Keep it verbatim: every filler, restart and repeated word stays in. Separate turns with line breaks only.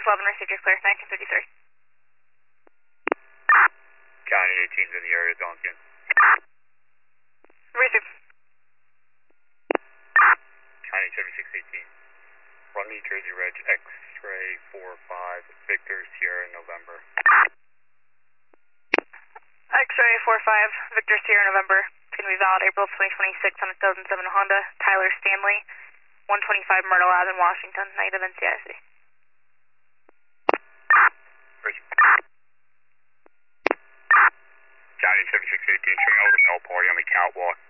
eleven, received your clear, nineteen fifty-three.
County eighteen's in the area, Duncan.
Received.
County seventy-six eighteen. Run New Jersey Reg X-ray four five, Victor Sierra November.
X-ray four five, Victor Sierra November. It's going to be valid April twenty twenty-six on a two thousand seven Honda. Tyler Stanley, one twenty-five Myrtle Ave in Washington. Negative N C I C.
County seventy-six eighteen, showing over the mill party on the catwalk.